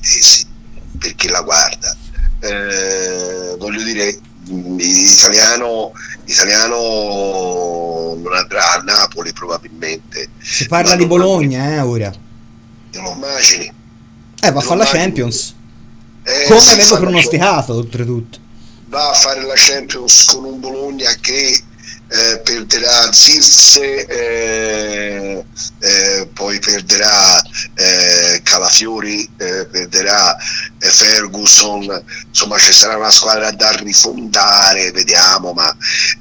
tesi per chi la guarda. Voglio dire, l'italiano non andrà a Napoli probabilmente. Si parla di Bologna, ora. Te lo immagini? Va a fare la Champions. Come avevo pronosticato, oltretutto. Va a fare la Champions con un Bologna che perderà Zirze, poi perderà Calafiori, perderà Ferguson, insomma ci sarà una squadra da rifondare, vediamo, ma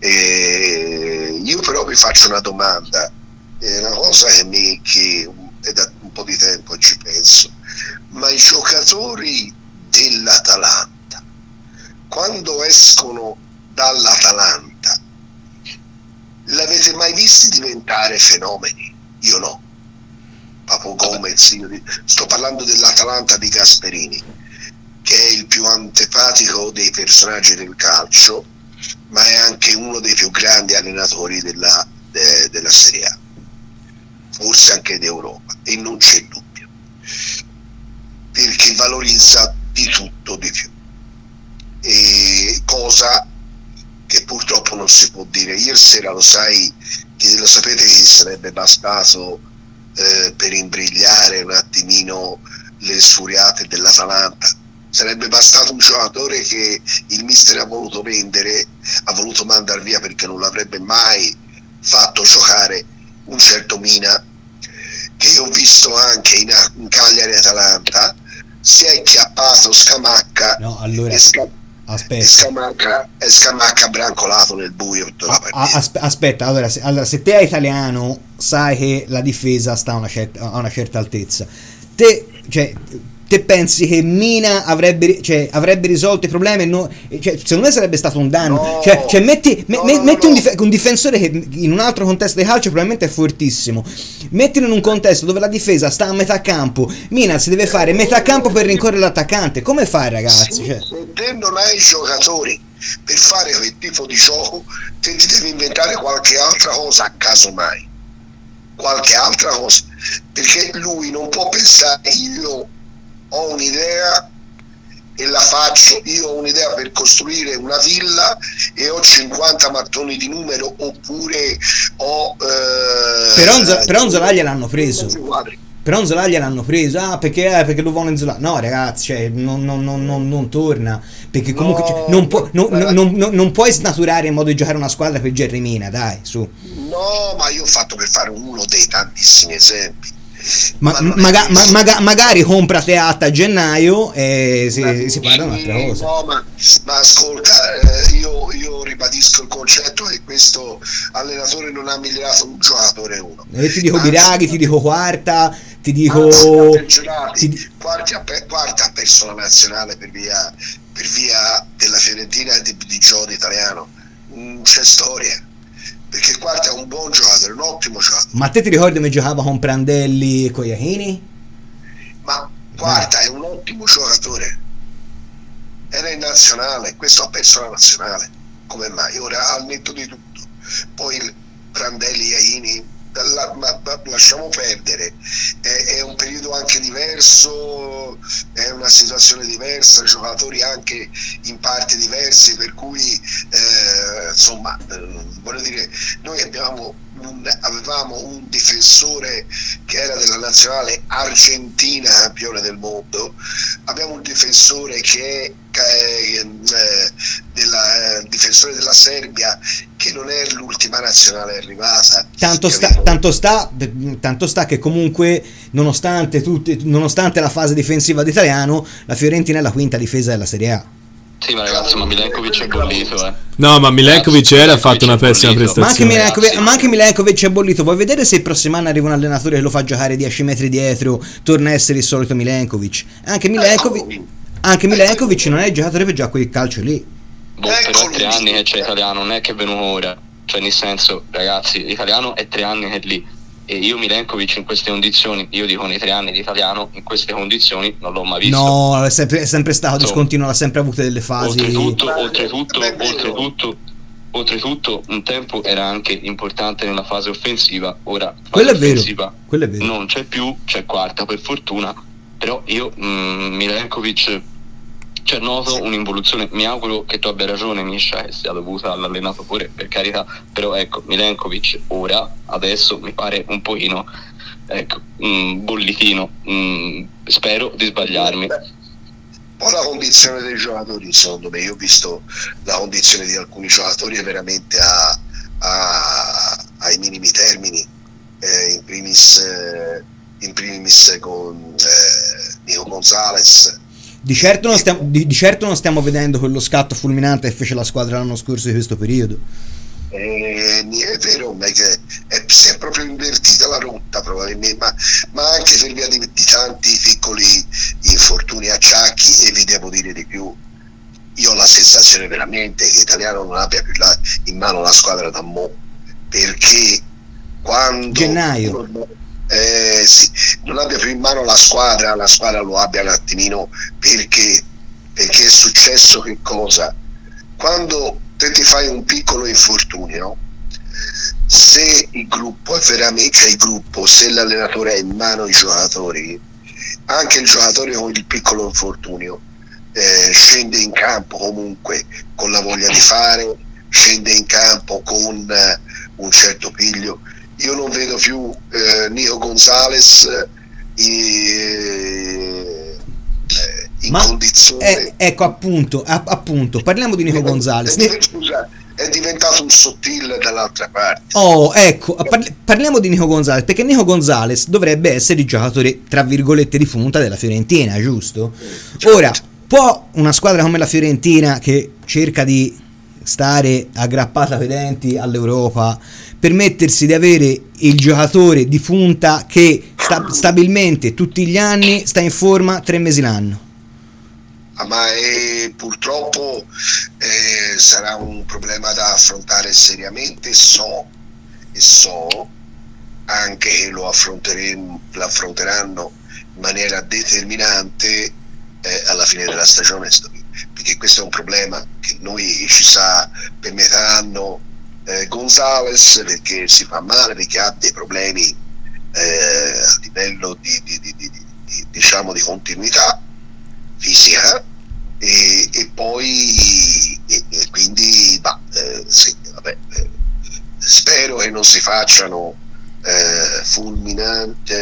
io però vi faccio una domanda, una cosa che è da un po' di tempo ci penso, ma i giocatori dell'Atalanta quando escono dall'Atalanta l'avete mai visti diventare fenomeni? Io no. Papo Gomez, sto parlando dell'Atalanta di Gasperini, che è il più antipatico dei personaggi del calcio, ma è anche uno dei più grandi allenatori della Serie A, forse anche d'Europa, e non c'è dubbio, perché valorizza di tutto di più, e cosa che purtroppo non si può dire. Ieri sera lo sapete che sarebbe bastato per imbrigliare un attimino le sfuriate dell'Atalanta? Sarebbe bastato un giocatore che il mister ha voluto vendere, ha voluto mandare via perché non l'avrebbe mai fatto giocare, un certo Mina, che io ho visto anche in Cagliari Atalanta, si è acchiappato Scamacca. No, allora aspetta. È Scamacca brancolato nel buio tutta la partita. Aspetta, allora se te è italiano sai che la difesa sta a una certa altezza. Te pensi che Mina avrebbe risolto i problemi? No, secondo me sarebbe stato un danno. Metti un difensore che in un altro contesto di calcio probabilmente è fortissimo. Mettilo in un contesto dove la difesa sta a metà campo. Mina si deve fare metà campo per rincorrere l'attaccante. Come fai, ragazzi? Se te non hai i giocatori per fare quel tipo di gioco, te ti devi inventare qualche altra cosa, a caso mai. Qualche altra cosa. Perché lui non può pensare, io ho un'idea e la faccio, io ho un'idea per costruire una villa e ho 50 mattoni di numero, oppure ho però Onzola gliel'hanno preso. Però Onzola gliel'hanno preso perché lo vuole Onzola. No, ragazzi, non torna, perché comunque non puoi snaturare il modo di giocare una squadra per Gerry Mina, dai, su. No, ma io ho fatto per fare uno dei tantissimi esempi. Magari compra Teatta a gennaio e si parla un'altra cosa. No, ma ascolta, io ribadisco il concetto che questo allenatore non ha migliorato un giocatore uno. Ti dico Biraghi, ti dico Quarta, ti dico Quarta persona nazionale per via della Fiorentina e di gioco italiano. C'è storia. Perché Quarta è un buon giocatore, un ottimo giocatore. Ma te ti ricordi come giocava con Prandelli e con Iachini? Ma Quarta è un ottimo giocatore. Era in nazionale, questo ha perso la nazionale. Come mai? Ora al netto di tutto. Poi Prandelli, Iachini, ma lasciamo perdere. È un periodo anche diverso, è una situazione diversa, giocatori anche in parte diversi, per cui insomma, voglio dire, noi avevamo un difensore che era della nazionale argentina, campione del mondo, abbiamo un difensore che è difensore della Serbia, che non è l'ultima nazionale arrivata. Tanto sta che comunque nonostante la fase difensiva d'italiano, la Fiorentina è la quinta difesa della Serie A. Sì, ma ragazzi, ma Milenkovic è bollito, No, ma Milenkovic ha fatto una pessima prestazione. Ma anche Milenkovic è bollito. Vuoi vedere se il prossimo anno arriva un allenatore che lo fa giocare 10 metri dietro, torna a essere il solito Milenkovic? Anche Milenkovic non è il giocatore per giocare quel calcio lì. Però è 3 anni che c'è italiano, non è che è venuto ora. Cioè, nel senso, ragazzi, l'italiano è 3 anni che è lì. E io Milenkovic in queste condizioni, io dico nei 3 anni di italiano, in queste condizioni non l'ho mai visto. No, è sempre stato discontinuo, ha sempre avuto delle fasi. Oltretutto un tempo era anche importante nella fase offensiva, ora quello è vero. Non c'è più, c'è Quarta per fortuna, però io Milenkovic, cioè noto un'involuzione, mi auguro che tu abbia ragione Misha, che sia dovuta all'allenatore, per carità, però ecco, Milenkovic ora, adesso mi pare un pochino, ecco, bollitino, spero di sbagliarmi. Poi la condizione dei giocatori, secondo me, io ho visto la condizione di alcuni giocatori è veramente ai minimi termini, in primis con Nico Gonzalez. Di certo non stiamo vedendo quello scatto fulminante che fece la squadra l'anno scorso di questo periodo. È vero, si è proprio invertita la rotta probabilmente, ma anche per via di tanti piccoli infortuni, acciacchi, e vi devo dire di più, io ho la sensazione veramente che Italiano non abbia più in mano la squadra da mo', perché quando gennaio non abbia più in mano la squadra lo abbia un attimino, perché è successo che cosa? Quando te ti fai un piccolo infortunio, se il gruppo è veramente, cioè il gruppo, se l'allenatore ha in mano i giocatori, anche il giocatore con il piccolo infortunio scende in campo comunque con la voglia di fare, scende in campo con un certo piglio. Io non vedo più Nico Gonzalez in condizione. Ecco, appunto, parliamo di Nico Gonzalez. Scusa, è diventato un sottile dall'altra parte. Oh, ecco, parliamo di Nico Gonzalez, perché Nico Gonzalez dovrebbe essere il giocatore, tra virgolette, di punta della Fiorentina, giusto? Ora, può una squadra come la Fiorentina, che cerca di stare aggrappata coi denti all'Europa, permettersi di avere il giocatore di punta che stabilmente tutti gli anni sta in forma 3 mesi l'anno? Ma purtroppo sarà un problema da affrontare seriamente, e so anche che lo affronteranno in maniera determinante alla fine della stagione, perché questo è un problema che noi ci sta per metà anno. Gonzalez, perché si fa male, perché ha dei problemi a livello diciamo di continuità fisica, e poi quindi sì, spero che non si facciano fulminanti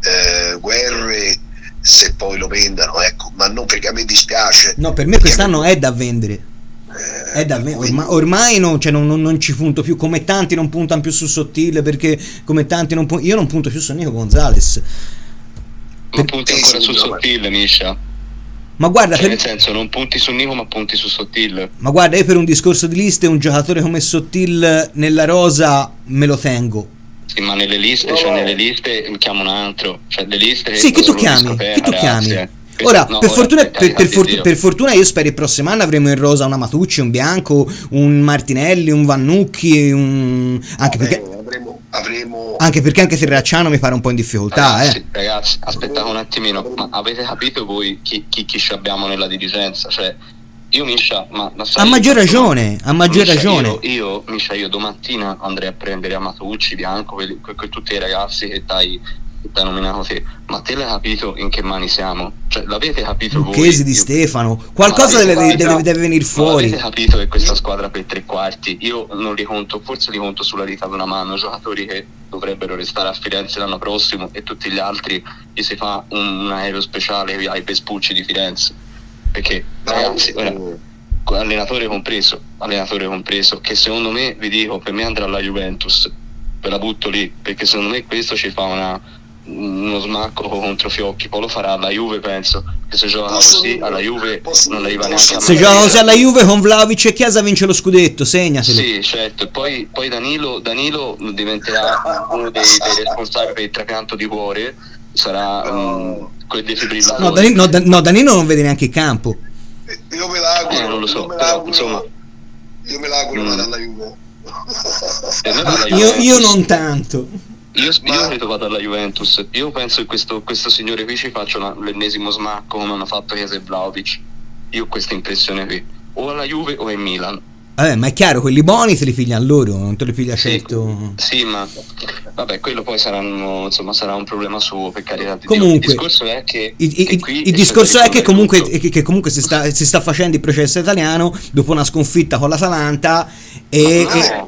guerre se poi lo vendano, ecco, ma non perché a me dispiace. No, per me quest'anno è da vendere. È da ormai non ci punto più, come tanti non puntano più su Sottile, perché come tanti io non punto più su Nico Gonzalez. Ma punti ancora su Sottile, Misha? Ma guarda, nel senso, non punti su Nico ma punti su Sottile. Ma guarda, io per un discorso di liste un giocatore come Sottile nella rosa me lo tengo. Sì, ma nelle liste, nelle liste mi chiamo un altro, cioè le liste sì, chi tu chiami? Ora, per fortuna io spero il prossimo anno avremo in rosa una Matucci, un Bianco, un Martinelli, un Vannucchi, anche perché anche Terracciano mi pare un po' in difficoltà. Ragazzi, aspettate un attimino, ma avete capito voi chi ci abbiamo nella dirigenza? Cioè, io Misha, a maggior ragione. Io Misha, io domattina andrei a prendere a Matucci, Bianco, con tutti i ragazzi che t'hai nominato te, ma te l'hai capito in che mani siamo? Cioè, l'avete capito voi? Chiesi di Stefano, qualcosa deve venire fuori. Avete capito che questa squadra per 3/4, io non li conto, forse li conto sulla dita di una mano, giocatori che dovrebbero restare a Firenze l'anno prossimo, e tutti gli altri gli si fa un aereo speciale ai Vespucci di Firenze, perché ragazzi, allenatore compreso, che secondo me, vi dico, per me andrà alla Juventus, ve la butto lì, perché secondo me questo ci fa uno smacco contro Fiocchi. Poi lo farà alla Juve, penso, che se gioca così alla Juve non arriva neanche a se gioca così alla Juve con Vlahovic e Chiesa vince lo scudetto, segnatelo. Sì, certo. E poi Danilo diventerà uno dei responsabili per il trapianto di cuore, sarà quel defibrillatore. No, Danilo non vede neanche il campo. Io me l'auguro, non lo so, però insomma io me l'auguro vada alla Juve. Io non tanto. Io credo vada alla Juventus. Io penso che questo signore qui ci faccia l'ennesimo smacco come hanno fatto Chiesa e Vlahovic. Io ho questa impressione qui, o alla Juve o in Milan. Vabbè, ma è chiaro, quelli buoni se li pigliano loro, non te li piglia certo. Sì, ma vabbè, quello poi sarà un problema suo, per carità di comunque, Dio. Il discorso è che il discorso è che comunque si sta facendo il processo italiano dopo una sconfitta con l'Atalanta e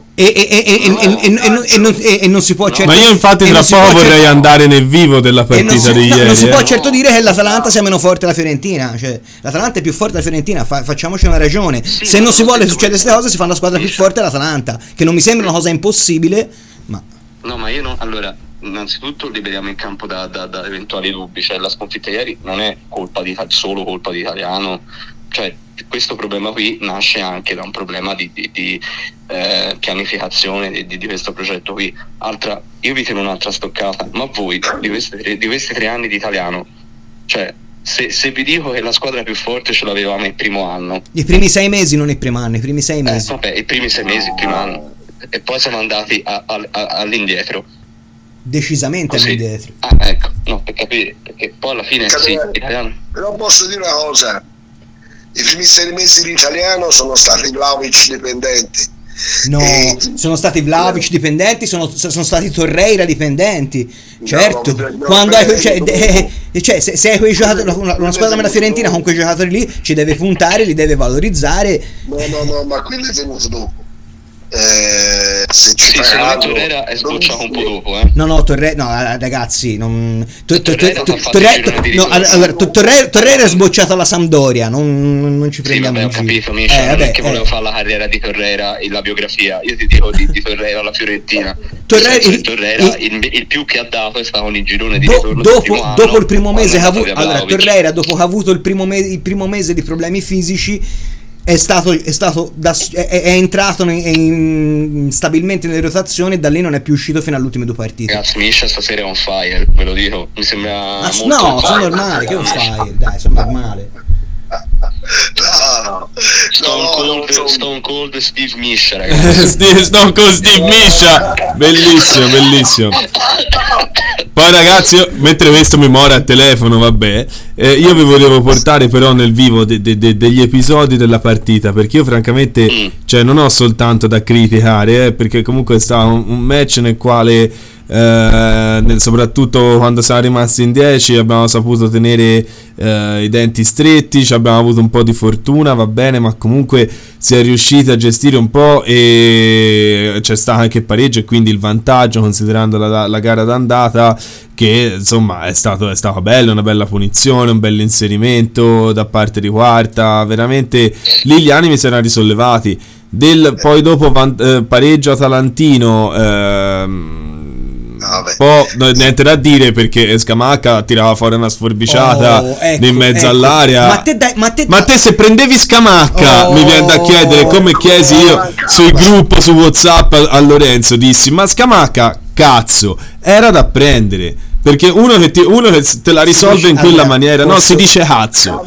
non si può certo. Ma io infatti tra poco vorrei andare nel vivo della partita di ieri. Non si può certo dire che l'Atalanta sia meno forte della Fiorentina, cioè l'Atalanta è più forte della Fiorentina, facciamoci una ragione. Sì, se non si vuole succedere queste cose, si fa una squadra più forte l'Atalanta, che non mi sembra una cosa impossibile, ma no, ma io no. Allora, innanzitutto liberiamo il campo da eventuali dubbi, cioè la sconfitta ieri non è solo colpa di Italiano, cioè questo problema qui nasce anche da un problema di pianificazione di questo progetto qui. Io vi tiro un'altra stoccata, ma voi di questi 3 anni di Italiano, cioè se vi dico che la squadra più forte ce l'avevamo il primo anno, i primi 6 mesi, non il primo anno, i primi 6 mesi, vabbè, i primi 6 mesi, il primo anno, e poi siamo andati all'indietro, decisamente così. All'indietro. Ecco, no, per capire, perché poi alla fine sì, Italiano. Però posso dire una cosa, i primi 6 mesi di Italiano sono stati Vlahovic dipendenti. No, sono stati Vlahovic dipendenti, sono stati Torreira dipendenti. Certo, quando hai se hai quei giocatori, una squadra come la Fiorentina con quei giocatori lì ci deve puntare, li deve valorizzare. No, ma quello è venuto dopo. Se ci secondo me Torreira è sbocciato un po' dopo, No, ragazzi, Torreira è sbocciato alla Sampdoria, non ci prendiamo in giro. Ho capito, Misha, non è che volevo fare la carriera di Torreira, la biografia, io ti dico di Torreira alla Fiorentina. Torreira il più che ha dato è stato il girone di ritorno dopo il primo mese che ha avuto, Torreira dopo che ha avuto il primo mese di problemi fisici è entrato stabilmente nelle rotazioni, e da lì non è più uscito fino alle ultime 2 partite. Ragazzi, Misha stasera è on fire, ve lo dico, mi sembra molto no, sono normale, che on fire, dai, sono normale. Stone Cold Steve Misha, ragazzi. Stone Cold Steve Misha, bellissimo. Poi ragazzi, mentre questo mi mora al telefono, vabbè, io vi volevo portare però nel vivo degli episodi della partita, perché io francamente cioè non ho soltanto da criticare, perché comunque è stato un match nel quale soprattutto quando siamo rimasti in 10 abbiamo saputo tenere i denti stretti, abbiamo avuto un po' di fortuna, va bene, ma comunque si è riusciti a gestire un po' e c'è stato anche il pareggio e quindi il vantaggio, considerando la gara d'andata, che insomma è stato bello, una bella punizione, un bel inserimento da parte di Quarta, veramente lì gli animi si erano risollevati. Poi dopo pareggio atalantino, poi niente da dire, perché Scamacca tirava fuori una sforbiciata in mezzo all'area. Ma te se prendevi Scamacca, mi viene da chiedere, come chiesi io sul gruppo su WhatsApp a Lorenzo, dissi: ma Scamacca, cazzo, era da prendere, perché uno che te la risolve in quella maniera, no, si dice cazzo.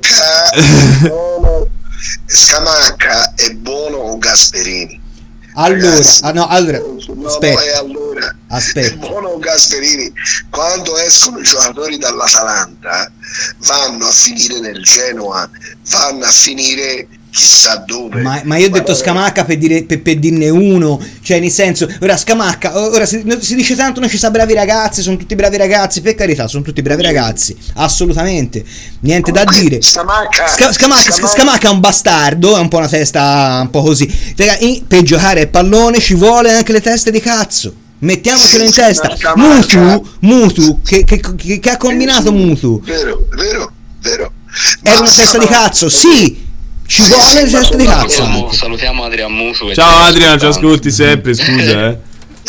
Scamacca è buono con Gasperini. Allora, aspetta. È buono Gasperini. Quando escono i giocatori dall'Atalanta vanno a finire nel Genoa, vanno a finire chissà dove. Ma io ho detto Scamacca per dirne uno, cioè nel senso, ora Scamacca, ora si dice tanto non ci sa bravi ragazzi, sono tutti bravi ragazzi, per carità, sono tutti bravi ragazzi, assolutamente, niente da dire. Scamacca è un bastardo, è un po' una testa un po' così. Per giocare a pallone ci vuole anche le teste di cazzo. Mettiamocelo in testa. Mutu che ha combinato Mutu. Vero. Era una testa di cazzo, sì. Ci vuole il testa di cazzo. Salutiamo Adrian Musu. Ciao Adrian, ci ascolti sempre, scusa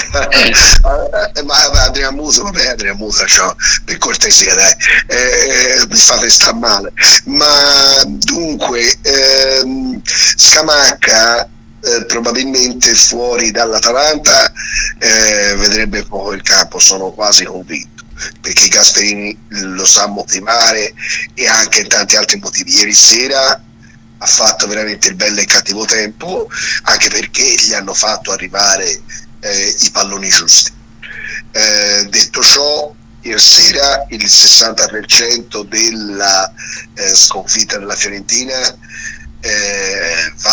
ma Adrian Musu, ciao, per cortesia, dai, mi fate sta male. Ma dunque Scamacca probabilmente fuori dall'Atalanta vedrebbe poco il campo, sono quasi convinto, perché Gasperini lo sa motivare e anche tanti altri motivi. Ieri sera ha fatto veramente il bello e cattivo tempo, anche perché gli hanno fatto arrivare i palloni giusti. Detto ciò, ieri sera il 60% della sconfitta della Fiorentina va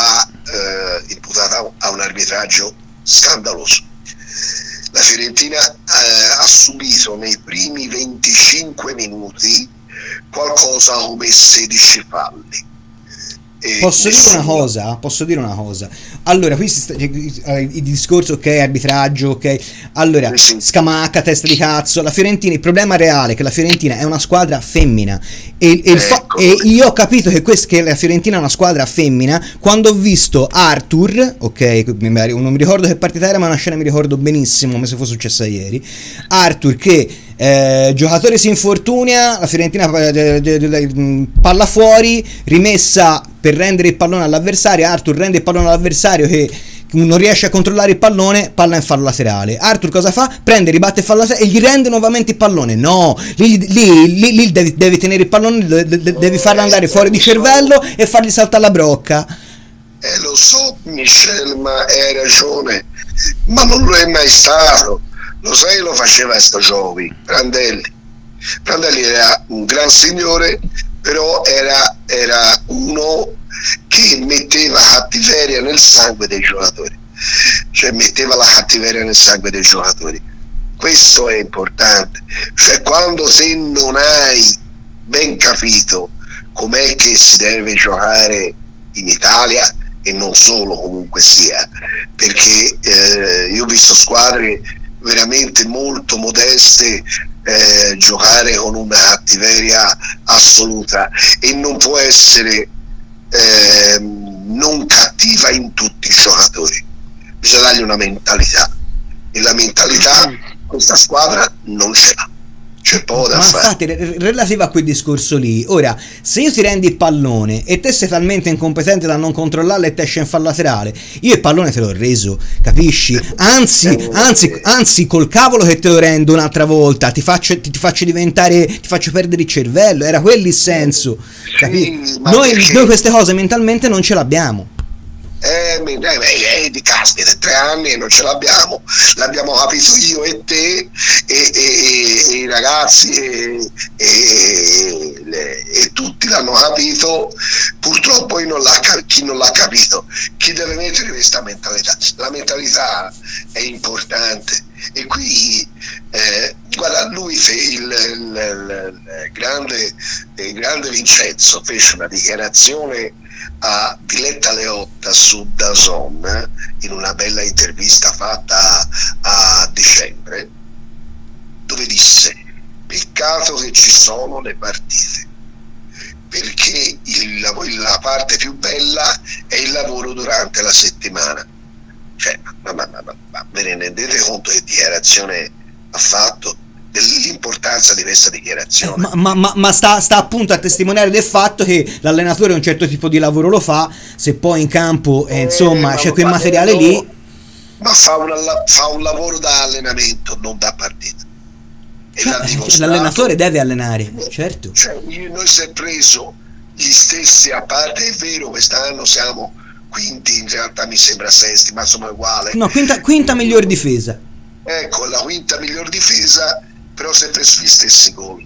imputata a un arbitraggio scandaloso. La Fiorentina ha subito nei primi 25 minuti qualcosa come 16 falli. Posso dire una cosa? Allora, qui il discorso, ok, arbitraggio, ok. Allora, Scamacca, testa di cazzo. La Fiorentina, il problema reale è che la Fiorentina è una squadra femmina. E io ho capito che la Fiorentina è una squadra femmina quando ho visto Arthur, ok, non mi ricordo che partita era, ma una scena mi ricordo benissimo, come se fosse successa ieri. Arthur che giocatore si infortuna, la Fiorentina palla fuori, rimessa per rendere il pallone all'avversario. Arthur rende il pallone all'avversario che non riesce a controllare il pallone, palla in fallo laterale. Arthur cosa fa? Prende, ribatte il fallo laterale e gli rende nuovamente il pallone. No, lì devi tenere il pallone, devi farlo andare fuori di cervello e fargli saltare la brocca. Lo so, Michel, ma hai ragione, ma non lo è mai stato. Lo sai, lo faceva sto Giovi, Prandelli era un gran signore, però era uno che metteva cattiveria nel sangue dei giocatori, cioè metteva la cattiveria nel sangue dei giocatori. Questo è importante, cioè quando te non hai ben capito com'è che si deve giocare in Italia, e non solo, comunque sia, perché io ho visto squadre veramente molto modeste giocare con una cattiveria assoluta, e non può essere non cattiva in tutti i giocatori, bisogna dargli una mentalità, e la mentalità questa squadra non ce l'ha. C'è poco da fare. Infatti, relativo a quel discorso lì, ora, se io ti rendi il pallone e te sei talmente incompetente da non controllarlo e te esce in fallo laterale, io il pallone te l'ho reso, capisci? Anzi, col cavolo che te lo rendo un'altra volta, ti faccio perdere il cervello, era quello il senso, capisci? Noi queste cose mentalmente non ce l'abbiamo. Di caspita, 3 anni e non ce l'abbiamo capito io e te e i ragazzi e tutti l'hanno capito. Purtroppo chi non l'ha capito, chi deve mettere questa mentalità. La mentalità è importante, e qui guarda, lui il grande Vincenzo fece una dichiarazione a Diletta Leotta su DAZN in una bella intervista fatta a dicembre, dove disse: peccato che ci sono le partite, perché la parte più bella è il lavoro durante la settimana. Cioè, ma ve ne rendete conto che dichiarazione ha fatto? Dell'importanza di questa dichiarazione, ma sta appunto a testimoniare del fatto che l'allenatore un certo tipo di lavoro lo fa, se poi in campo insomma c'è quel materiale lì, ma fa un lavoro da allenamento, non da partita. L'allenatore deve allenare, certo. Cioè, noi si è preso gli stessi, a parte è vero, quest'anno siamo quinti, in realtà mi sembra sesti, ma insomma uguale. No, quinta miglior difesa. Ecco, la quinta miglior difesa, però si è preso gli stessi gol,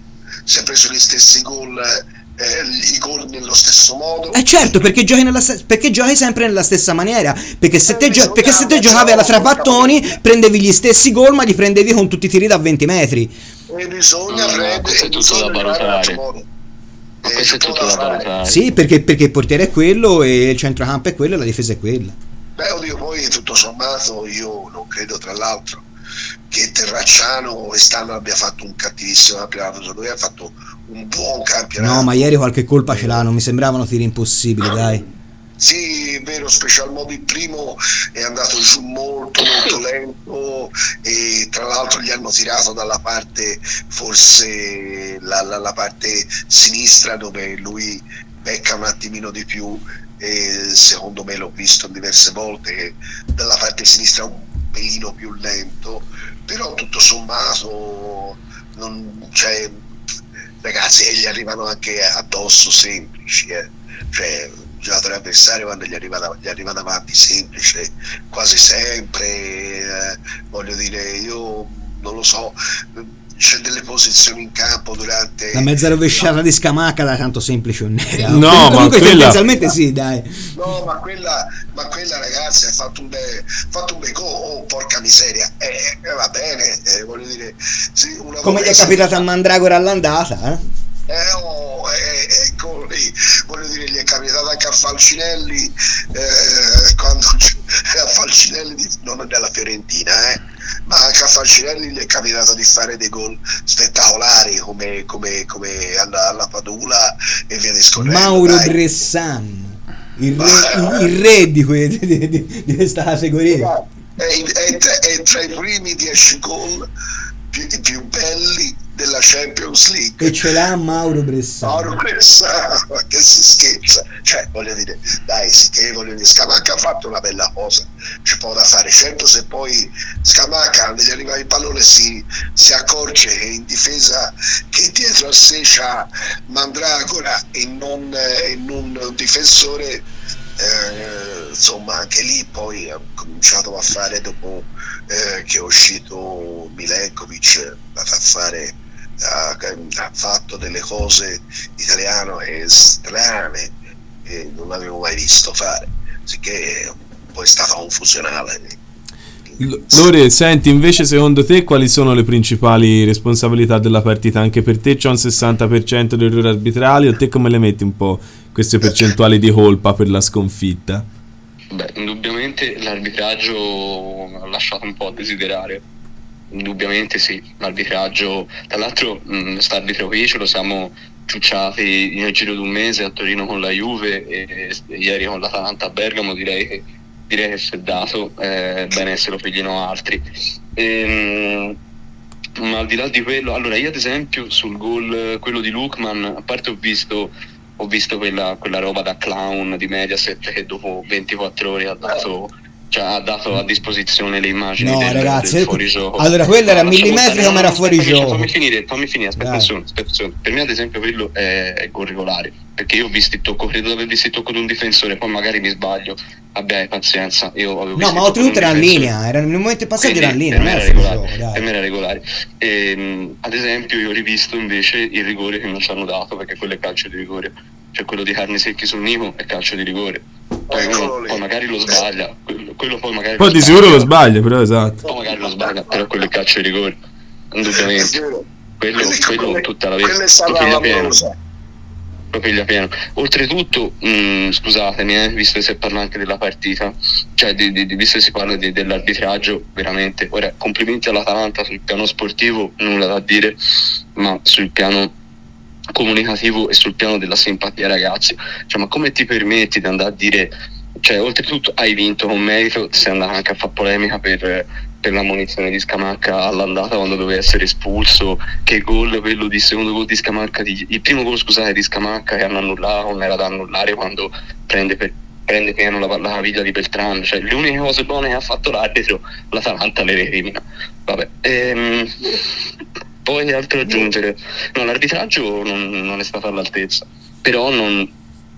i gol nello stesso modo. Certo, perché giochi sempre nella stessa maniera, perché se te giocavi alla trapattoni prendevi gli stessi gol, ma li prendevi con tutti i tiri da 20 metri. E bisogna prendere, questo è tutto da valutare. Questo è tutto da valutare. Sì, perché il portiere è quello e il centrocampo è quello e la difesa è quella. Beh, oddio, poi tutto sommato io non credo, tra l'altro, che Terracciano quest'anno abbia fatto un cattivissimo campionato. Lui ha fatto un buon campionato. No, ma ieri qualche colpa ce l'ha, non mi sembravano tiri impossibili, dai. Sì, è vero, special modo il primo è andato giù molto lento, e tra l'altro gli hanno tirato dalla parte, forse la parte sinistra, dove lui becca un attimino di più, e secondo me l'ho visto diverse volte che dalla parte sinistra un pelino più lento, però tutto sommato cioè, ragazzi, gli arrivano anche addosso semplici, cioè il giocatore avversario quando gli arriva davanti semplice quasi sempre, voglio dire, io non lo so, c'è delle posizioni in campo durante la mezza rovesciata di Scamacca da tanto semplice o nera. No, comunque ma quella... tendenzialmente sì, dai. No, ma quella ragazzi ha fatto un bel gol. Oh, porca miseria, va bene, voglio dire, sì, una come gli è capitato a Mandragora all'andata, voglio dire, gli è capitato anche a Falcinelli, quando a Falcinelli non della Fiorentina, ma anche a Falcinelli gli è capitato di fare dei gol spettacolari come alla Padula e via discorrendo. Mauro Bressan, il re di questa categoria, è tra i primi 10 gol più belli della Champions League, e ce l'ha Mauro Bressan, ma che si scherza, cioè voglio dire, dai, sì, che voglio dire, Scamacca ha fatto una bella cosa, c'è poco da fare. Certo, se poi Scamacca quando gli arriva il pallone si accorge che in difesa, che dietro a sé c'ha Mandragora e non un difensore, insomma anche lì poi ha cominciato a fare, dopo che è uscito Milenkovic, ha fatto delle cose italiano e strane che non avevo mai visto fare, sicché poi è stato un funzionale. Lore, senti, invece secondo te quali sono le principali responsabilità della partita? Anche per te c'è un 60% di errori arbitrali, o te come le metti un po' queste percentuali di colpa per la sconfitta? Beh, indubbiamente l'arbitraggio ha lasciato un po' a desiderare. Indubbiamente sì, l'arbitraggio, tra l'altro quest'arbitro qui ce lo siamo ciucciati nel giro di un mese a Torino con la Juve e ieri con l'Atalanta a Bergamo. Direi che si è dato, bene se lo piglino altri. Ma al di là di quello, allora io ad esempio sul gol, quello di Lookman, a parte ho visto quella roba da clown di Mediaset che dopo 24 ore ha dato a disposizione le immagini del fuorigioco. Allora quello era millimetrico, ma era fuorigioco. Fammi finire, aspetta, per me ad esempio quello è gol regolare, perché io ho visto il tocco, credo di aver visto il tocco di un difensore, poi magari mi sbaglio, vabbè, pazienza, io avevo visto. No, ma oltretutto era in linea, era nel momento passaggio era in linea, per me era regolare. Ad esempio io ho rivisto invece il rigore che non ci hanno dato, perché quello è calcio di rigore, cioè quello di Carnesecchi sul Nico è calcio di rigore. Poi magari lo sbaglia, quello poi magari poi di sicuro lo sbaglia, però esatto. Poi magari lo sbaglia, però quello è calcio di rigore, indubbiamente. Quello tutta la vita lo piglia pieno. Oltretutto, scusatemi, visto che si parla anche della partita, cioè visto che si parla dell'arbitraggio, veramente, ora complimenti all'Atalanta sul piano sportivo, nulla da dire, ma sul piano comunicativo e sul piano della simpatia, ragazzi, cioè ma come ti permetti di andare a dire, cioè oltretutto hai vinto con merito, sei andato anche a fare polemica per la munizione di Scamacca all'andata quando doveva essere espulso, che gol quello di secondo gol di Scamacca, il primo gol scusate di Scamacca che hanno annullato, non era da annullare, quando prende pieno la caviglia di Beltrán, cioè le uniche cose buone che ha fatto l'arbitro l'Atalanta le recrimina, vabbè. Poi altro aggiungere, no, l'arbitraggio non è stato all'altezza, però non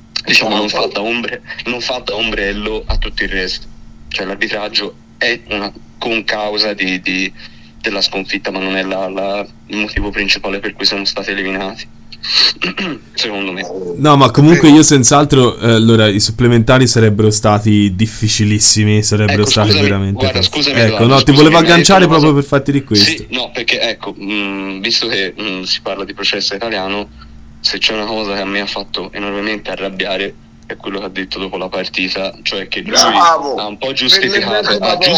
fa da ombrello a tutto il resto, cioè l'arbitraggio è una concausa della sconfitta, ma non è il motivo principale per cui siamo stati eliminati, secondo me. No, ma comunque io senz'altro, allora i supplementari sarebbero stati difficilissimi, sarebbero stati scusami, veramente guarda, scusami, ecco, Eduardo, no, ti volevo agganciare proprio per farti di questo. Sì, no, perché ecco, visto che si parla di processo italiano, se c'è una cosa che a me ha fatto enormemente arrabbiare è quello che ha detto dopo la partita, cioè che lui ha un po' giustificato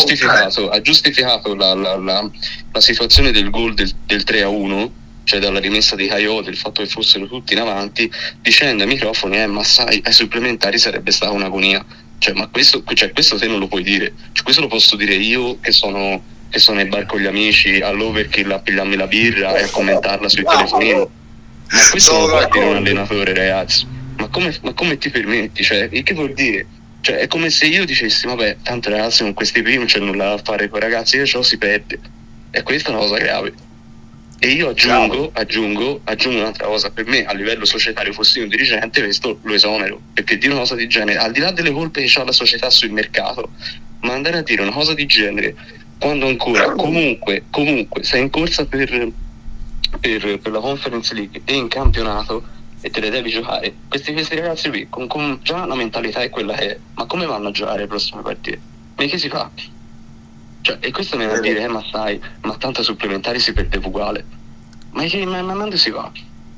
la situazione del gol del 3-1, cioè dalla rimessa di Caio, del fatto che fossero tutti in avanti, dicendo ai microfoni ma sai, ai supplementari sarebbe stata un'agonia, cioè ma questo te non lo puoi dire, cioè, questo lo posso dire io che sono ai bar con gli amici all'Overkill a pigliarmi la birra e a commentarla sui telefonini, ma questo non lo può dire un allenatore, ragazzi. Ma come ti permetti? Cioè, che vuol dire? Cioè, è come se io dicessi, vabbè, tanto ragazzi con questi qui non c'è nulla da fare con i ragazzi, che ciò si perde. E questa è una cosa grave. E io aggiungo un'altra cosa, per me a livello societario, fossi un dirigente, questo lo esonero, perché dire una cosa di genere, al di là delle colpe che ha la società sul mercato, ma andare a dire una cosa di genere quando ancora comunque sei in corsa per per la Conference League e in campionato e te le devi giocare, questi ragazzi qui con già la mentalità è quella che è, ma come vanno a giocare le prossime partite? E che si fa? Cioè, e questo mi va a dire, ma sai, ma tanto supplementari si perdeva uguale. Ma quando si va?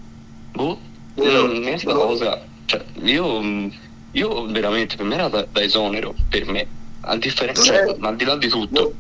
Questa cosa, cioè, io veramente, per me era da esonero, per me, a differenza, ma al di là di tutto.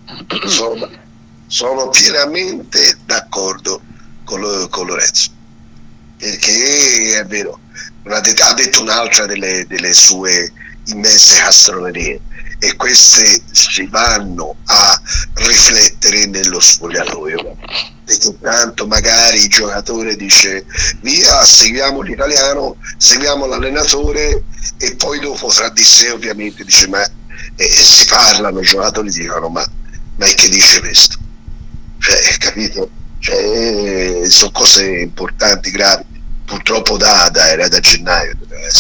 Sono pienamente d'accordo con Lorenzo, perché è vero, ha detto un'altra delle sue immense castronerie, e queste si vanno a riflettere nello spogliatoio, perché tanto magari il giocatore dice via, seguiamo l'italiano, seguiamo l'allenatore, e poi dopo tra di sé ovviamente dice si parlano, i giocatori dicono ma che dice questo? Cioè, capito? Cioè, sono cose importanti, gravi. Purtroppo Dada era da gennaio,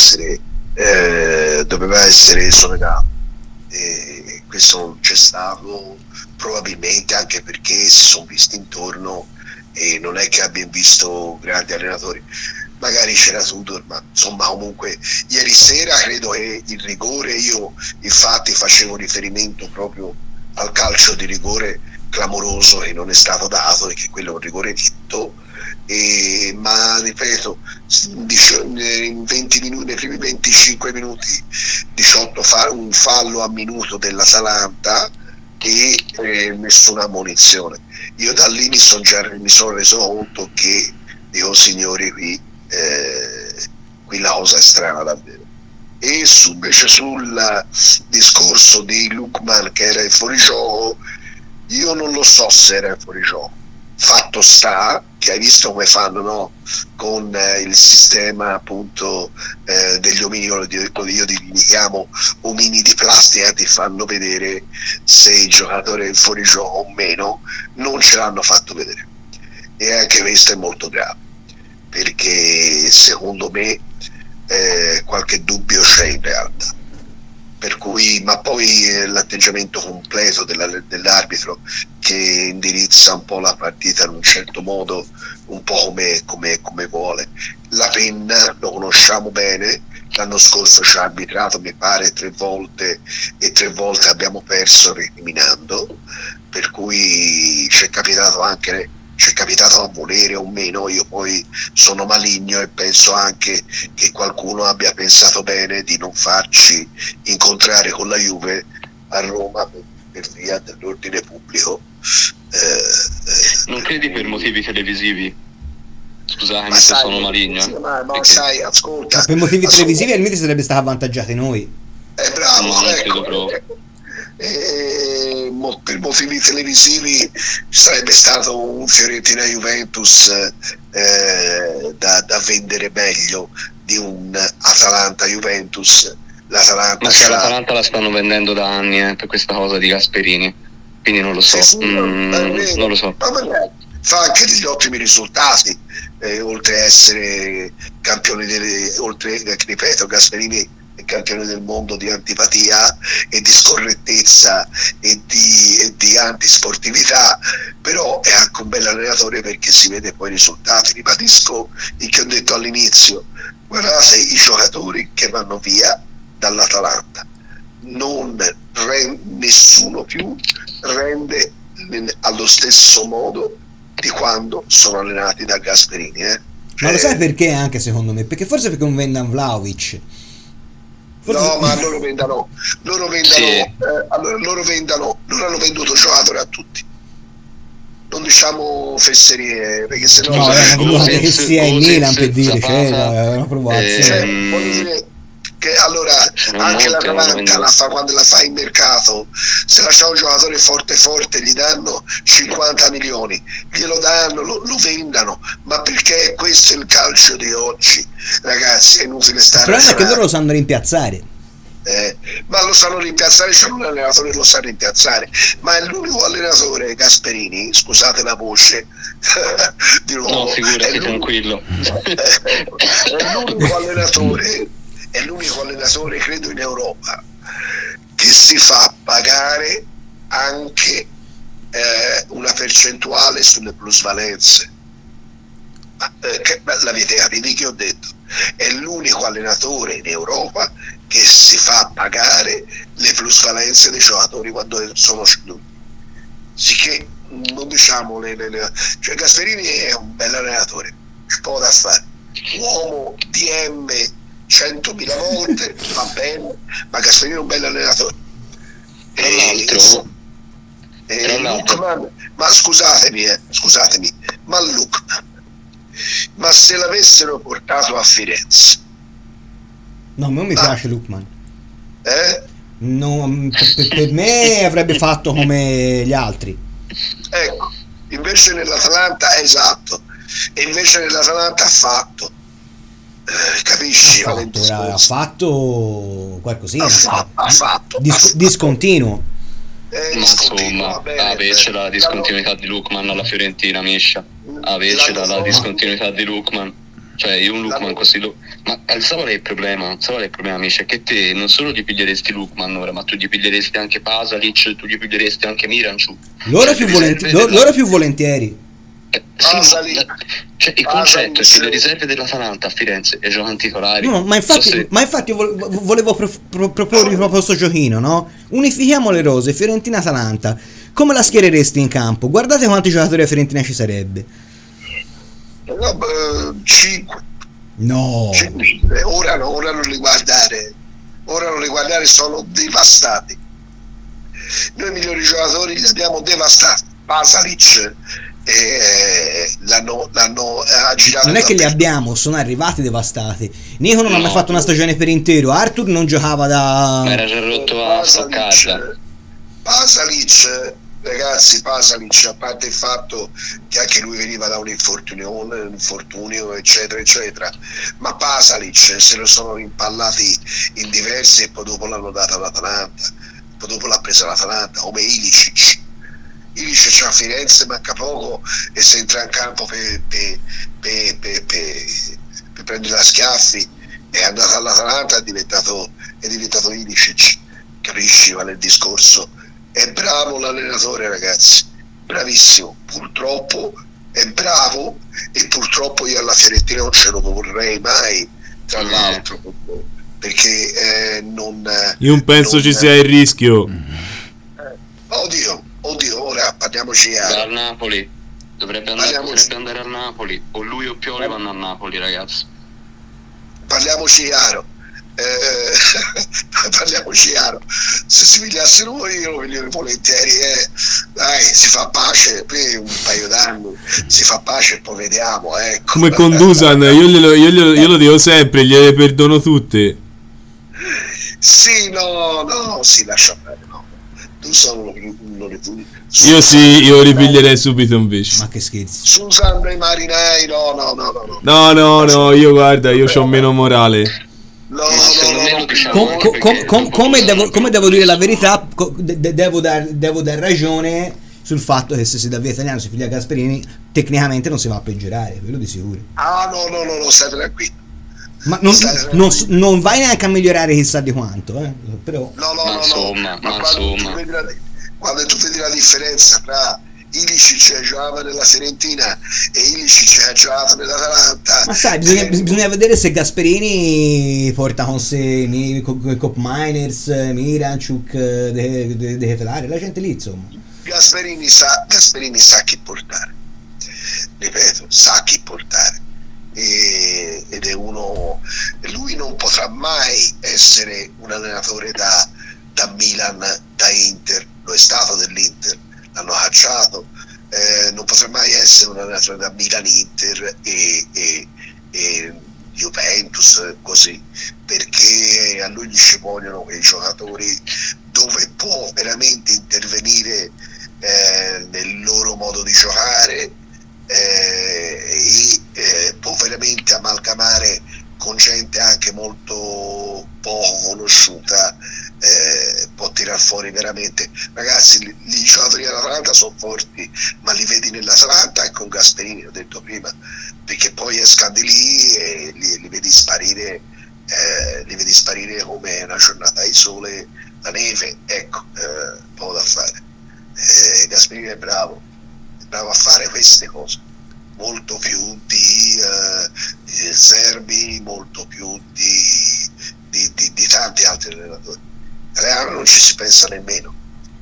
doveva essere esonerato, e questo non c'è stato, probabilmente anche perché si sono visti intorno e non è che abbiamo visto grandi allenatori. Magari c'era Tudor, ma insomma comunque ieri sera credo che il rigore, io infatti facevo riferimento proprio al calcio di rigore clamoroso che non è stato dato, e che quello è un rigore netto, ma ripeto, in 20 minuti, nei primi 25 minuti 18 un fallo a minuto dell'Atalanta e nessuna ammonizione. Io da lì mi sono reso conto che, dico signori, qui la cosa è strana davvero. E invece sul discorso di Lookman che era in fuorigioco, io non lo so se era in fuorigioco. Fatto sta che hai visto come fanno, no? Con il sistema appunto degli omini, io li chiamo omini di plastica, ti fanno vedere se il giocatore è in fuorigioco o meno. Non ce l'hanno fatto vedere, e anche questo è molto grave, perché secondo me qualche dubbio c'è in realtà. Per cui, ma poi l'atteggiamento completo dell'arbitro, che indirizza un po' la partita in un certo modo, un po' come vuole. La Penna lo conosciamo bene, l'anno scorso ci ha arbitrato mi pare 3 volte, e 3 volte abbiamo perso recriminando, per cui ci è capitato a volere o meno. Io poi sono maligno e penso anche che qualcuno abbia pensato bene di non farci incontrare con la Juve a Roma per via dell'ordine pubblico. Non credi per motivi televisivi? Scusatemi se sono maligno. Ma sai, ascolta. Ma per motivi televisivi al Milan sarebbe stato avvantaggiati noi. Bravo, no, ecco. Per motivi televisivi sarebbe stato un Fiorentina Juventus da vendere meglio di un Atalanta Juventus. L'Atalanta la stanno vendendo da anni per questa cosa di Gasperini, quindi non lo so. Non lo so. Fa anche degli ottimi risultati, oltre a essere campioni ripeto, Gasperini è campione del mondo di antipatia e di scorrettezza e di antisportività, però è anche un bel allenatore, perché si vede poi i risultati. Ribadisco il che ho detto all'inizio: guardate i giocatori che vanno via dall'Atalanta, nessuno più rende allo stesso modo di quando sono allenati da Gasperini, ma lo sai perché? Anche secondo me, perché forse perché non vendono Vlahovic. No, ma loro vendano sì. loro hanno venduto giocatori a tutti, non diciamo fesserie, perché sennò che sia in Milan, per dire, è una provocazione. Vuol dire che allora anche l'Atalanta quando la fa in mercato, se lascia un giocatore forte gli danno 50 milioni, glielo danno, lo vendano, ma perché questo è il calcio di oggi, ragazzi. È inutile stare. Il problema è che loro lo sanno rimpiazzare. Ma lo sanno rimpiazzare, c'è un allenatore che lo sa rimpiazzare, ma è l'unico allenatore, Gasperini, scusate la voce di nuovo, no, figurati, tranquillo. È l'unico allenatore credo in Europa che si fa pagare anche una percentuale sulle plusvalenze, L'avete capito che ho detto? È l'unico allenatore in Europa che si fa pagare le plusvalenze dei giocatori quando sono ceduti. Sicché non diciamo cioè Gasperini è un bel allenatore, c'è poco da fare, uomo DM 100.000 volte va bene, ma Gasperini è un bel allenatore. Lookman, ma scusatemi, ma Lookman, ma se l'avessero portato a Firenze, no, non mi piace Lookman, no, per me avrebbe fatto come gli altri, ecco, invece nell'Atalanta, esatto, e invece nell'Atalanta ha fatto, capisci? ha fatto qualcosina, ha fatto discontinuo. Ma insomma, avesse la discontinuità di Lookman alla Fiorentina, Miscia, avesse la discontinuità di Lookman, cioè io un Lookman così ma sai qual è il problema? Miscia? Che te non solo gli piglieresti Lookman ora, ma tu gli piglieresti anche Pasalic, tu gli piglieresti anche Miranchuk, loro più volentieri. Cioè, il concetto è che le riserve dell'Atalanta a Firenze e giocanti titolari. No, ma infatti volevo proporre proprio questo giochino, no? Unifichiamo le rose, Fiorentina-Atalanta. Come la schiereresti in campo? Guardate quanti giocatori a Fiorentina ci sarebbe. 5. No. 5. Ora non li guardare. Sono devastati. Noi i migliori giocatori li abbiamo devastati. Pasalic l'hanno girato. Non è che li abbiamo, sono arrivati devastati. Nico non ha mai fatto una stagione per intero. Arthur non giocava da. Ma era già rotto a stoccata. Pasalic, ragazzi, a parte il fatto che anche lui veniva da un infortunio eccetera, ma Pasalic se lo sono impallati in diversi e poi dopo l'hanno data all'Atalanta, poi dopo l'ha presa l'Atalanta, come Ilicic c'è a Firenze, manca poco e se entra in campo per prendere la schiaffi, è andato all'Atalanta, è diventato Ilicic, capisci qual è il discorso? È bravo l'allenatore, ragazzi, bravissimo, purtroppo è bravo e purtroppo io alla Fiorentina non ce lo vorrei mai, tra l'altro, perché io penso ci sia il rischio. Oddio, ora parliamoci chiaro. Al Napoli dovrebbe andare al Napoli, o lui o Pioli vanno a Napoli, ragazzi. Parliamoci chiaro. Se si pigliassero voi io lo piglierei volentieri, dai, si fa pace per un paio d'anni, si fa pace e poi vediamo, ecco. Come con Dusan, io lo dico sempre, gliele perdono tutte. Sì, no, si lascia fare, no. Io ripiglierei subito invece. Ma che scherzi. Susan e Marinai, no. No, io guarda, io c'ho meno morale. Come devo dire la verità, devo dar ragione sul fatto che se si dà via Italiano si figlia Gasperini, tecnicamente non si va a peggiorare, quello di sicuro. No, stai tranquillo. Ma non vai neanche a migliorare chissà di quanto, però. Quando tu vedi la differenza tra Ilicic che giocava nella Fiorentina e Ilicic che giocava nell'Atalanta, ma sai, bisogna vedere se Gasperini porta con sé Cop Miners, Miranchuk, De Ketelare, la gente lì, insomma. Gasperini sa chi portare, ripeto, sa chi portare, ed è lui non potrà mai essere un allenatore da Milan, da Inter, lo è stato dell'Inter, l'hanno cacciato, non potrà mai essere un allenatore da Milan, Inter e Juventus, così, perché a lui gli ci vogliono quei giocatori dove può veramente intervenire nel loro modo di giocare e può veramente amalgamare con gente anche molto poco conosciuta, può tirar fuori veramente, ragazzi, i giocatori dell'Atalanta sono forti, ma li vedi nell'Atalanta e con Gasperini, ho detto prima, perché poi escandi lì e li vedi sparire, come una giornata di sole, la neve, ecco, poco da fare. Gasperini è bravo a fare queste cose, molto più di Serbi, molto più di tanti altri allenatori. Italiano non ci si pensa nemmeno.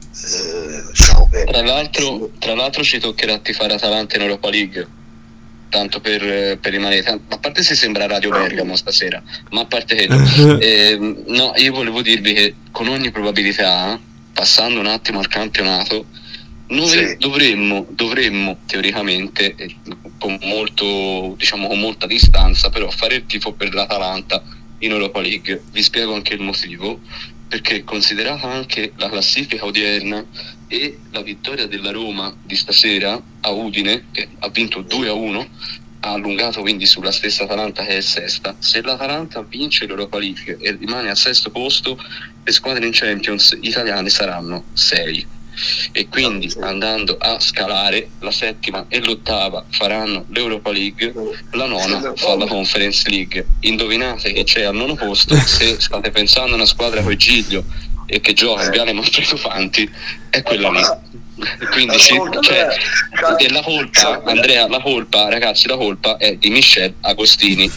Tra l'altro ci toccherà tifare Atalanta in Europa League, tanto per rimanere, a parte se sembra Radio Bergamo stasera, ma a parte che no, io volevo dirvi che con ogni probabilità, passando un attimo al campionato, noi dovremmo teoricamente, con molta distanza, però fare il tifo per l'Atalanta in Europa League. Vi spiego anche il motivo, perché considerata anche la classifica odierna e la vittoria della Roma di stasera a Udine, che ha vinto 2-1, ha allungato quindi sulla stessa Atalanta che è sesta. Se l'Atalanta vince l'Europa League e rimane al sesto posto, le squadre in Champions italiane saranno 6, e quindi andando a scalare, la settima e l'ottava faranno l'Europa League, la nona fa la Conference League. Indovinate che c'è al nono posto, se state pensando a una squadra con Giglio e che gioca in Viale Manfredo Fanti, è quella lì. Quindi della colpa, Andrea, la colpa è di Michel Agostini.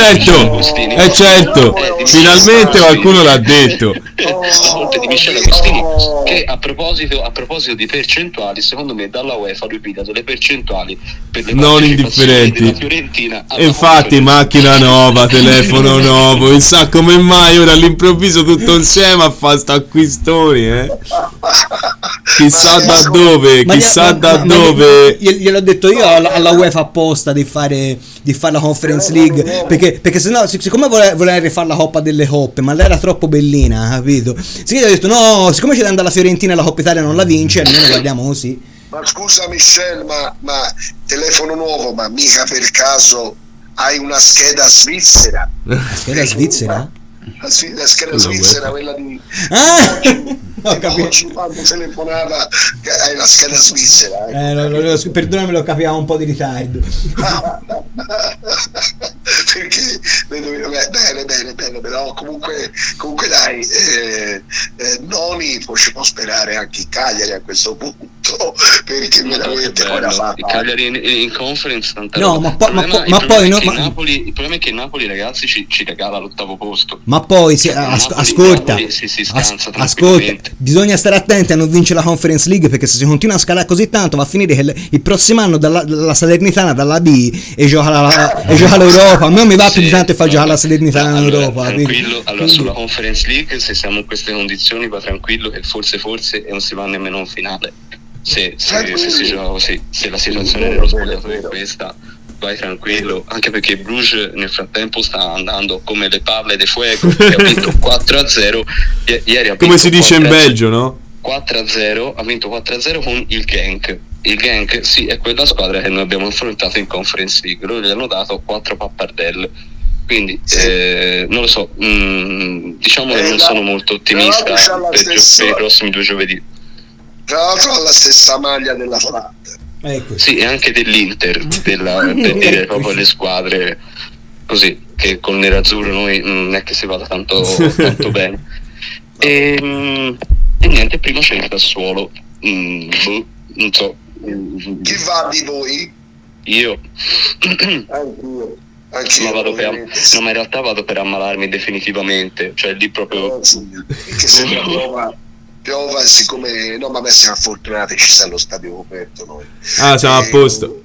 Certo, finalmente qualcuno l'ha detto. La colpa è di Michel Agostini, che a proposito di percentuali, secondo me dalla UEFA lui piglia delle percentuali per le non indifferenti della Fiorentina. Infatti macchina nuova, telefono nuovo, chissà come mai ora all'improvviso tutto insieme a fare sta acquistoni, chissà da dove, gliel'ho detto io alla UEFA apposta di fare la Conference League, perché sennò, siccome voleva rifare la Coppa delle Coppe, ma lei era troppo bellina, capito? Sì, ho detto no, siccome ci deve andare la Fiorentina e la Coppa Italia non la vince, almeno guardiamo così. Ma scusa Michel, ma telefono nuovo, ma mica per caso hai una scheda svizzera? La scheda svizzera? La scheda svizzera, quella di ho capito. Quando telefonava hai la scheda svizzera, perdonami, lo capiamo un po' di ritardo. Perché bene, però comunque dai, Noni ci può sperare anche in Cagliari a questo punto, perché veramente poi la fa il Cagliari in Conference tanta no, roba. ma poi no, il problema è che il Napoli, ragazzi, ci regala l'8º posto. Ma poi ascolta, bisogna stare attenti a non vincere la Conference League, perché se si continua a scalare così tanto va a finire che il prossimo anno la Salernitana dalla B e gioca l'Europa. A me non mi va più di tanto e fa giocare la Salernitana in Europa. Tranquillo, allora sulla Conference League, se siamo in queste condizioni, va tranquillo che forse e non si va nemmeno in finale. Se si gioca così, se la situazione dello spogliatoio è questa, vai tranquillo, anche perché Bruges nel frattempo sta andando come le palle de fuego, che ha vinto 4-0 ieri, ha vinto, come si dice in Belgio, no? 4-0, ha vinto 4-0 con il Genk. Il Genk sì, è quella squadra che noi abbiamo affrontato in Conference League, loro gli hanno dato 4 pappardelle, quindi non lo so, diciamo che non sono molto ottimista per i prossimi 2 giovedì. Tra l'altro ha la stessa maglia dell'Atalanta. Sì, e anche dell'Inter, per dire proprio le squadre così, che con nerazzurro noi non è che si vada tanto bene. E niente, prima c'è il Sassuolo, non so. Chi va di voi? Io. Anch'io. Ma in realtà vado per ammalarmi definitivamente, cioè lì proprio. Che sembra piova, siccome no, ma me siamo fortunati, ci sta lo stadio coperto noi. Siamo a posto.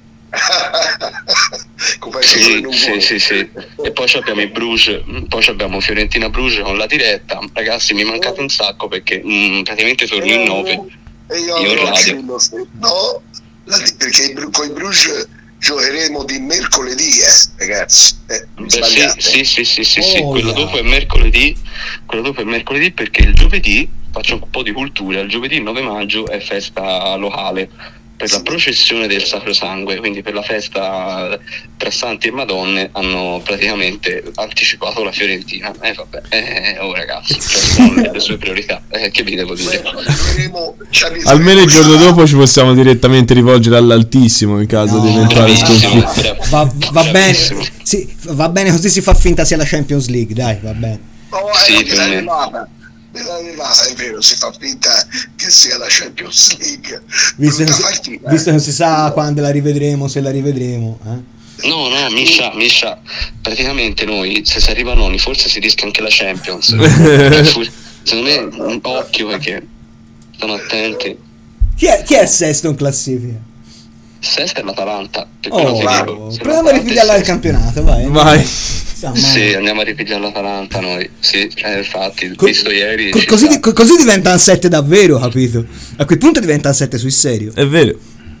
Sì. E poi abbiamo i Bruges, poi abbiamo Fiorentina Bruges con la diretta. Ragazzi, mi mancate un sacco perché praticamente torno in 9. E io no, perché con i Bruges giocheremo di mercoledì, ragazzi. Sì. Quello dopo è mercoledì, perché il giovedì faccio un po' di cultura. Il giovedì 9 maggio è festa locale per la processione del Sacro Sangue, quindi per la festa tra santi e madonne hanno praticamente anticipato la Fiorentina. Ragazzi, sono le sue priorità, che vi devo dire? Almeno il giorno dopo ci possiamo direttamente rivolgere all'Altissimo in caso di eventuale sconfitta. Va bene, sì, va bene, così si fa finta sia la Champions League, dai, va bene. me l'avevata, è vero, si fa finta che sia la Champions League. Visto Brutta che, partita, visto che non si sa quando la rivedremo, se la rivedremo. No, Misha, praticamente noi, se si arriva a noni, forse si rischia anche la Champions. Secondo me, occhio, perché stanno attenti. Chi è sesto in classifica? Sesta è l'Atalanta. Per quello che dico, se proviamo a l'Atalanta è ripigliarla al sesta. campionato, vai. Vai. Sì, andiamo a ripigliare l'Atalanta noi. Sì, infatti, Co- visto ieri. ci così, sta. così diventa un 7 davvero, capito? A quel punto diventa un 7 sul serio. È vero.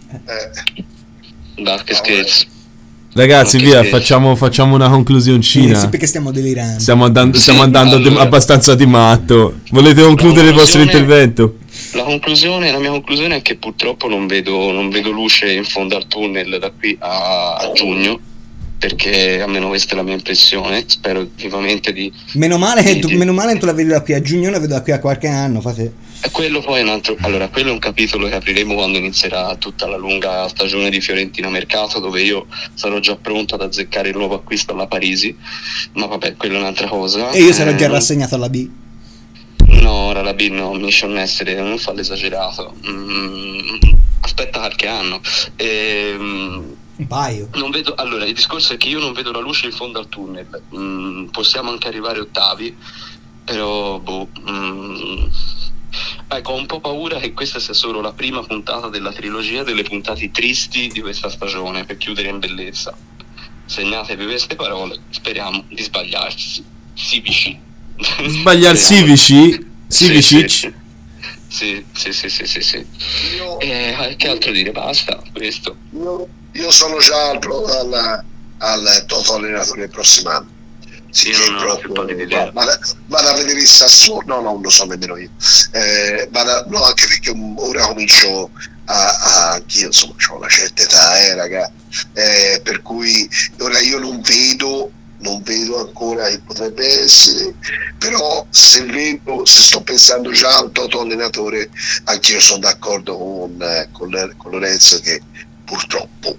Dai, che scherzo. Ragazzi, Ok, via, sì. facciamo una conclusioncina. Sì, perché stiamo delirando. Stiamo andando Sì, allora, abbastanza di matto. Volete concludere il vostro intervento? La mia conclusione è che purtroppo non vedo luce in fondo al tunnel da qui a giugno, perché almeno questa è la mia impressione. Spero vivamente di... Meno male che tu la vedi da qui a giugno, la vedo da qui a qualche anno. E quello poi è un altro... Allora, quello è un capitolo che apriremo quando inizierà tutta la lunga stagione di Fiorentina Mercato, dove io sarò già pronto ad azzeccare il nuovo acquisto alla Parisi, ma vabbè, quello è un'altra cosa. E io sarò già rassegnato alla B. No, ora la B no, Mission essere, non fa l'esagerato. Aspetta qualche anno. Un paio. Non vedo, allora, il discorso è che io non vedo la luce in fondo al tunnel. Possiamo anche arrivare ottavi, però ecco, ho un po' paura che questa sia solo la prima puntata della trilogia delle puntate tristi di questa stagione, per chiudere in bellezza. Segnatevi queste parole, speriamo di sbagliarsi. Civici. Sbagliarsi Civici? Civici? Sì. Io, Che altro dire? Basta, questo. io sono già al Toto allenatore del prossimo anno. Sì, Io che non ho più pallida idea. vado a vedere il Sassuolo, no, non lo so nemmeno io. No, anche perché ora comincio anch'io, insomma, ho una certa età, raga. Per cui ora io non vedo ancora che potrebbe essere, però se sto pensando già al Toto allenatore, anch'io sono d'accordo con Lorenzo che purtroppo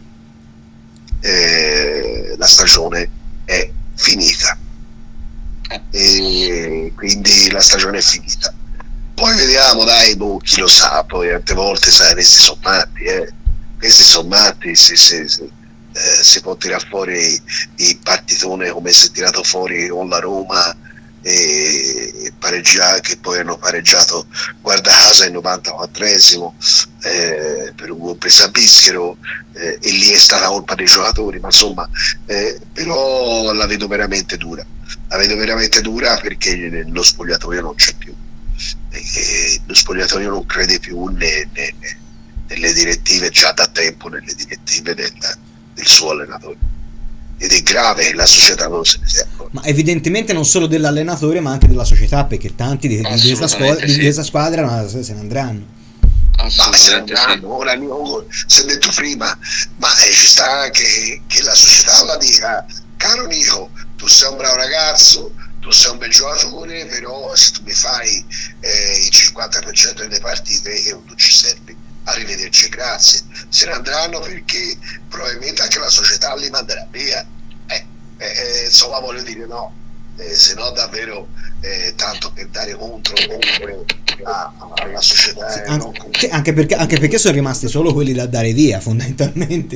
la stagione è finita, e quindi la stagione è finita. Poi vediamo, dai, chi lo sa, poi altre volte sai, questi sono matti, si può tirare fuori il partitone come si è tirato fuori con la Roma e pareggiare, che poi hanno pareggiato guarda casa il 94esimo per un gol presa a Bischero, e lì è stata colpa dei giocatori, ma insomma però la vedo veramente dura perché lo spogliatoio non c'è più, lo spogliatoio non crede più nelle direttive, già da tempo nelle direttive del suo allenatore, ed è grave che la società non se ne sia accorta. Ma evidentemente non solo dell'allenatore, ma anche della società, perché tanti di questa squadra se ne andranno. Ma se ne Assolutamente andranno, ora si è detto prima, ma ci sta anche che la società la dica: caro Nico, tu sei un bravo ragazzo, tu sei un bel giocatore, però se tu mi fai il 50% delle partite io non ci servi, arrivederci, grazie. Se ne andranno perché probabilmente anche la società li manderà via, insomma, voglio dire, no, se no davvero tanto per dare contro comunque alla società, Anche perché sono rimasti solo quelli da dare via, fondamentalmente.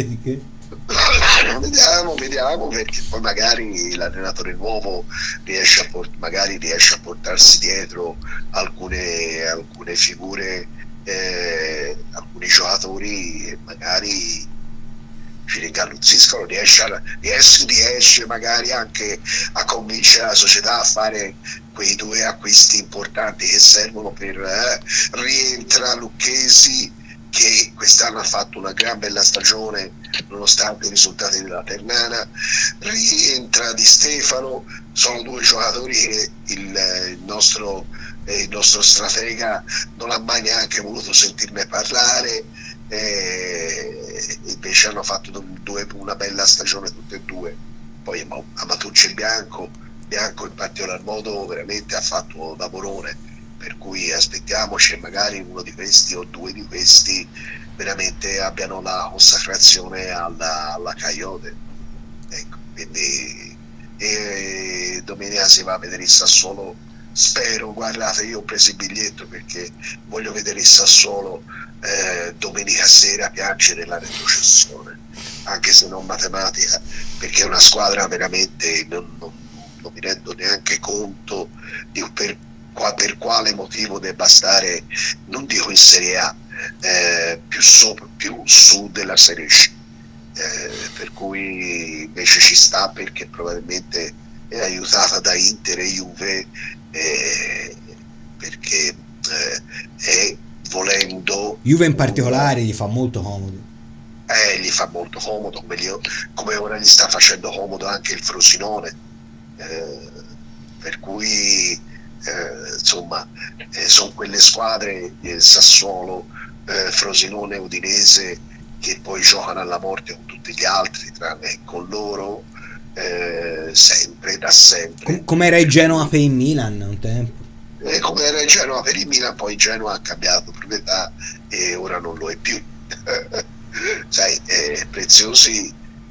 Vediamo, perché poi magari l'allenatore nuovo riesce a portarsi dietro alcune figure, alcuni giocatori, e magari ci ringalluzziscono, riesce magari anche a convincere la società a fare quei 2 acquisti importanti che servono per rientra Lucchesi, che quest'anno ha fatto una gran bella stagione nonostante i risultati della Ternana, rientra Di Stefano. Sono 2 giocatori che il nostro stratega non ha mai neanche voluto sentirne parlare, invece hanno fatto una bella stagione tutte e 2. Poi Amatucci e Bianco in particolar modo veramente ha fatto da lavorone, per cui aspettiamoci che magari uno di questi o 2 di questi veramente abbiano la consacrazione alla Caiote, ecco. Quindi domenica si va a vedere il Sassuolo spero, guardate, io ho preso il biglietto perché voglio vedere il Sassuolo domenica sera piangere la retrocessione, anche se non matematica, perché è una squadra veramente non mi rendo neanche conto di per quale motivo debba stare, non dico in Serie A, più su della Serie C, per cui invece ci sta, perché probabilmente è aiutata da Inter e Juve, perché è volendo Juve in particolare gli fa molto comodo. Gli fa molto comodo, come ora gli sta facendo comodo anche il Frosinone, per cui insomma sono quelle squadre, Sassuolo, Frosinone, Udinese, che poi giocano alla morte con tutti gli altri, tranne con loro, sempre, da sempre. Come era il Genoa per il Milan un tempo. Come era il Genoa per il Milan, poi Genoa ha cambiato proprietà e ora non lo è più. Sai, Preziosi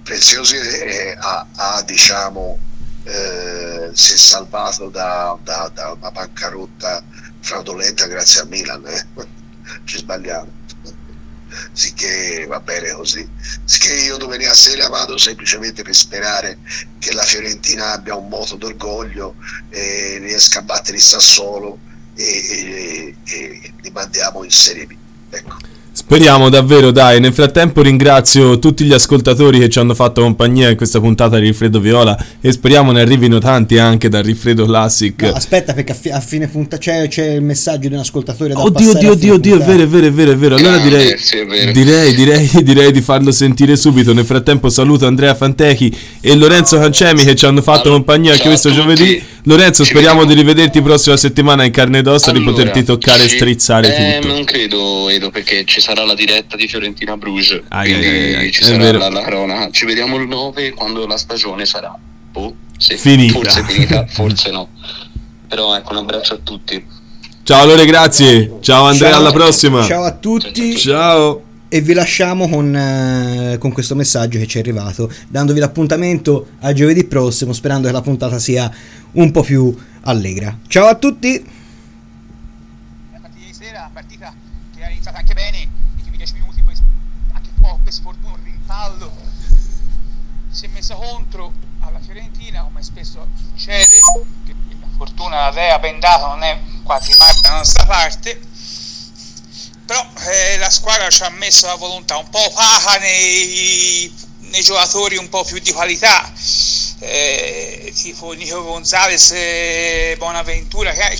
ha diciamo, si è salvato da una bancarotta fraudolenta grazie a Milan, ci sbagliamo. Sicché va bene così, sicché io domenica sera vado semplicemente per sperare che la Fiorentina abbia un moto d'orgoglio e riesca a battere il Sassuolo e li mandiamo in Serie B, ecco. Speriamo davvero, dai. Nel frattempo ringrazio tutti gli ascoltatori che ci hanno fatto compagnia in questa puntata di Rifredo Viola e speriamo ne arrivino tanti anche dal Rifredo Classic. No, aspetta, perché a fine puntata c'è il messaggio di un ascoltatore da Oddio, è vero. Allora direi di farlo sentire subito. Nel frattempo saluto Andrea Fantechi e Lorenzo Cancemi che ci hanno fatto compagnia anche questo giovedì. Lorenzo, speriamo di rivederti prossima settimana in carne ed ossa, di poterti toccare e strizzare tutto. Non credo, Edo, perché ci sarà la diretta di Fiorentina Bruges, quindi ci è sarà vero. la cronaca. Ci vediamo il 9 quando la stagione sarà Finita. Forse finita, forse no. Però ecco, un abbraccio a tutti. Ciao Lore, grazie. Ciao Andrea, alla prossima. Ciao a tutti. Ciao. E vi lasciamo con questo messaggio che ci è arrivato, dandovi l'appuntamento a giovedì prossimo, sperando che la puntata sia un po' più allegra. Ciao a tutti. La partita di sera, una partita che era iniziata anche bene, i primi 10 minuti poi anche un po' per sfortuna un rimpallo si è messa contro alla Fiorentina, come spesso succede, che la fortuna, la dea bendata non è quasi mai dalla nostra parte. Però la squadra ci ha messo la volontà un po' opaca nei giocatori un po' più di qualità, tipo Nico Gonzalez e Bonaventura che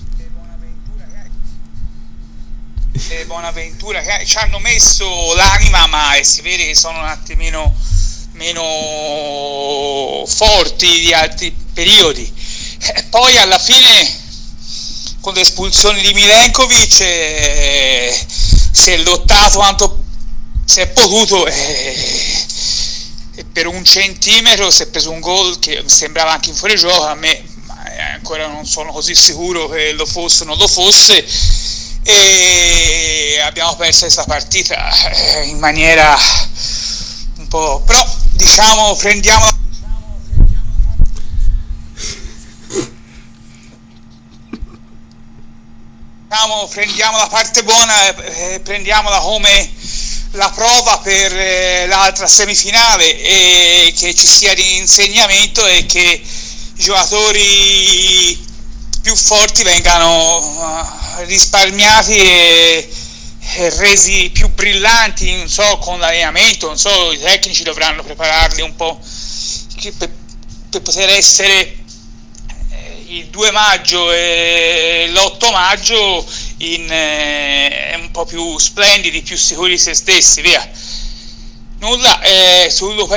ci hanno messo l'anima, ma si vede che sono un attimino meno forti di altri periodi. Poi alla fine, con le espulsioni di Milenkovic, si è lottato quanto si è potuto e per un centimetro si è preso un gol che mi sembrava anche in fuorigioco. A me ancora non sono così sicuro che lo fosse o non lo fosse, e abbiamo perso questa partita in maniera un po', però diciamo prendiamo la parte buona, prendiamola come la prova per l'altra semifinale, e che ci sia di insegnamento e che i giocatori più forti vengano risparmiati e resi più brillanti, non so, con l'allenamento, non so, i tecnici dovranno prepararli un po' per poter essere il 2 maggio e l'8 maggio un po' più splendidi, più sicuri di se stessi, via. Nulla,